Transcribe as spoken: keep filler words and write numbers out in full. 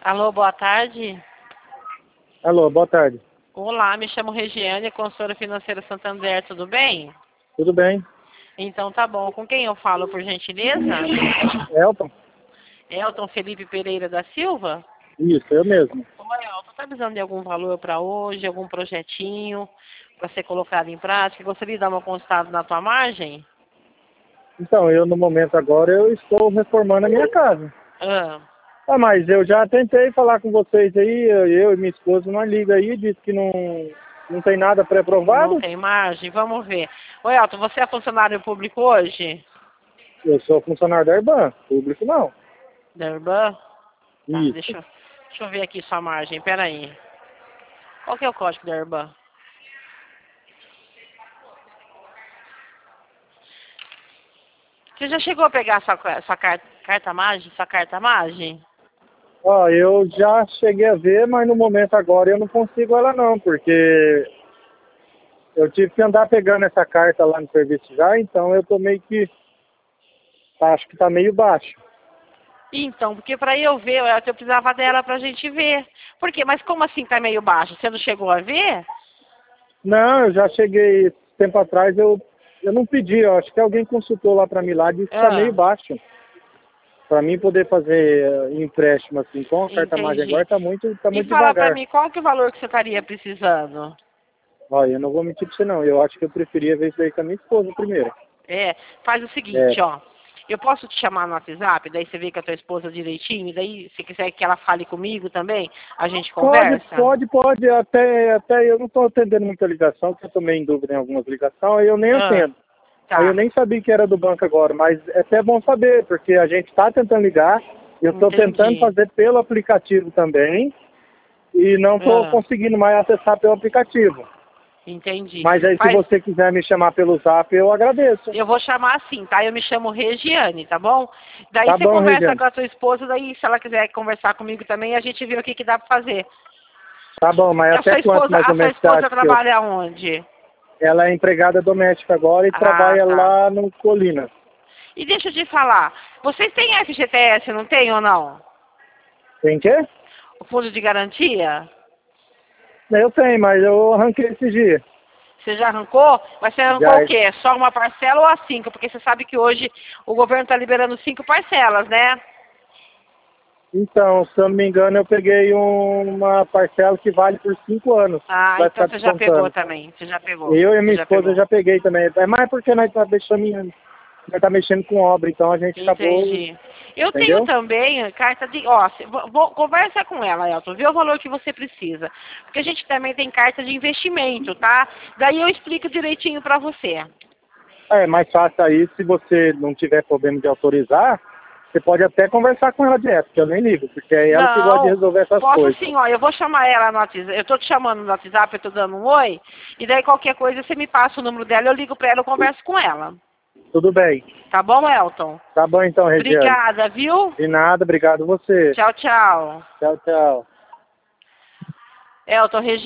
Alô, boa tarde. Alô, boa tarde. Olá, me chamo Regiane, consultora financeira Santander, tudo bem? Tudo bem? Então tá bom. Com quem eu falo, por gentileza? Elton? Elton Felipe Pereira da Silva? Isso, eu mesmo. Oi, Elton, tá precisando de algum valor para hoje, algum projetinho para ser colocado em prática? Gostaria de dar uma consultada na tua margem? Então, eu no momento agora eu estou reformando a minha casa. Ah, Ah, mas eu já tentei falar com vocês aí, eu eu e minha esposa numa liga aí, disse que não, não tem nada não pré-aprovado. tem margem? Vamos ver. Oi, Elton, você é funcionário público hoje? Eu sou funcionário da Irban, público não. Da Urban? Tá, Isso. deixa, eu- deixa eu ver aqui sua margem, peraí. Qual que é o código da Urban? Você já chegou a pegar sua, sua carta, carta magem, sua carta magem? Ó, eu já cheguei a ver, mas no momento agora eu não consigo ela não, porque eu tive que andar pegando essa carta lá no serviço já, então eu tô meio que, acho que tá meio baixo. Então, porque para eu ver, eu eu precisava dela pra gente ver. Por quê? Mas como assim tá meio baixo? Você não chegou a ver? Não, eu já cheguei, esse tempo atrás eu, eu não pedi, eu acho que alguém consultou lá para mim lá, disse que está meio Ah, baixo. Para mim poder fazer eh, empréstimo assim com a carta magem agora entendi. está muito, tá E muito fala pra devagar. mim, qual que é o valor que você estaria precisando? Olha, eu não vou mentir para você não, eu acho que eu preferia ver isso aí com a minha esposa primeiro. É, faz o É, seguinte, ó. Eu posso te chamar no WhatsApp, daí você vê com a tua esposa direitinho, e daí se quiser que ela fale comigo também, a gente pode, conversa? pode, pode, até, até eu não estou atendendo muita ligação, porque eu tomei em dúvida em algumas ligações, aí eu nem Ah, atendo. Aí eu tá, nem sabia que era do banco agora, mas é até bom saber, porque a gente está tentando ligar, eu estou tentando entendi. fazer pelo aplicativo também, e não estou Ah, conseguindo mais acessar pelo aplicativo. entendi. Mas aí se Faz, você quiser me chamar pelo zap, eu agradeço. eu vou chamar assim, tá? Eu me chamo Regiane, tá bom? Daí Tá você bom, conversa Regiane. com a tua esposa, daí se ela quiser conversar comigo também, a gente vê o que, que dá pra fazer. Tá bom, mas E a sua até quanto esposa, mais a ou sua menos você acha esposa que eu... trabalha onde? Ela é empregada doméstica agora e Ah, trabalha tá. lá no Colina. E deixa eu te falar, vocês têm F G T S, não tem ou não? Tem quê? O fundo de garantia? Eu tenho, mas eu arranquei esse dia. Você já arrancou? Mas você arrancou Já... o quê? Só uma parcela ou as cinco? Porque você sabe que hoje o governo está liberando cinco parcelas, né? Então, se eu não me engano, eu peguei um- uma parcela que vale por cinco anos. Ah, Vai então ficar você já pegou descontando. também. Você já pegou. Eu e Você minha já esposa pegou. já peguei também. É mais porque nós tá deixando, nós tá mexendo com obra, então a gente acabou, Entendi. Eu tenho entendeu? também carta de... Ó, se- vou, vou- conversa com ela, Elton. Vê o valor que você precisa. Porque a gente também tem carta de investimento, tá? Daí eu explico direitinho pra você. É mais fácil aí, se você não tiver problema de autorizar, você pode até conversar com ela direto, que eu nem ligo, porque é ela que gosta de Não, resolver essas posso coisas. sim, ó. Eu vou chamar ela no WhatsApp. Eu tô te chamando no WhatsApp, eu tô dando um oi. E daí qualquer coisa você me passa o número dela, eu ligo pra ela, eu converso com ela. Tudo bem. Tá bom, Elton? Tá bom então, Regiane. Obrigada, viu? De nada, obrigado você. Tchau, tchau. Tchau, tchau. Elton, Regi-